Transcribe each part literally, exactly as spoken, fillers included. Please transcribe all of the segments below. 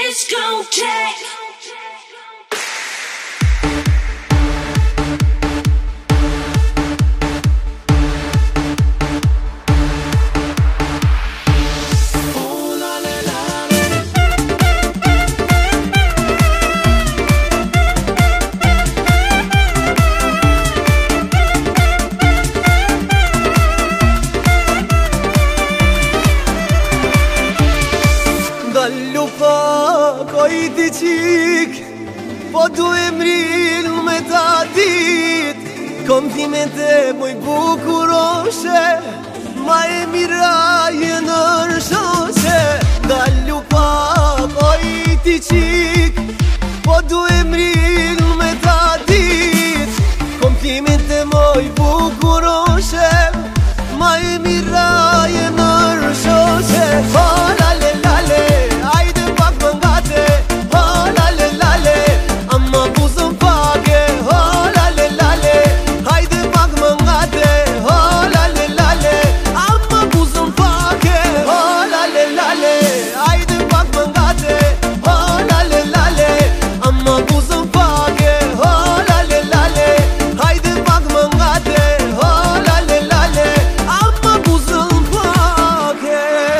discotheque. Dallu pak oj ti qik, po du e mril me ta dit. Komplimet e moj bukuroshe, ma e mira je nërshoshe. Dallu pak oj ti qik, po du e mril me ta dit. Komplimet e moj bukuroshe, ma e mira je nërshoshe. Oh, lale, lale, ajde pak më ngate. Oh, lale, lale, amma buzën pake. Oh, lale, lale, ajde pak më ngate. Oh, lale, lale, amma buzën pake. Oh, lale, lale, ajde pak më ngate. Oh, lale, lale, amma buzën pake. Oh, lale, lale, ajde pak më ngate. Oh, lale, lale, amma buzën pake.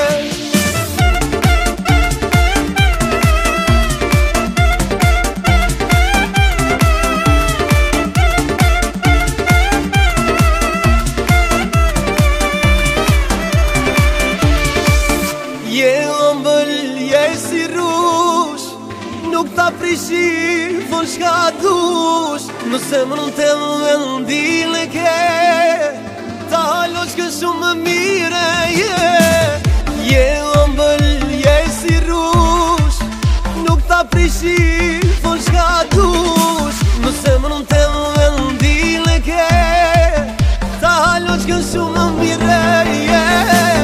Je ëmbël, je si rush, nuk ta prishi, fon shka dush. Nëse më në temë dhe në ndile ke, ta halosh kë shumë më mire, yeah. Je ëmbël, je si rush, nuk ta prishi, fon shka dush. Nëse më në temë dhe në ndile ke, ta halosh kë shumë më mire, yeah.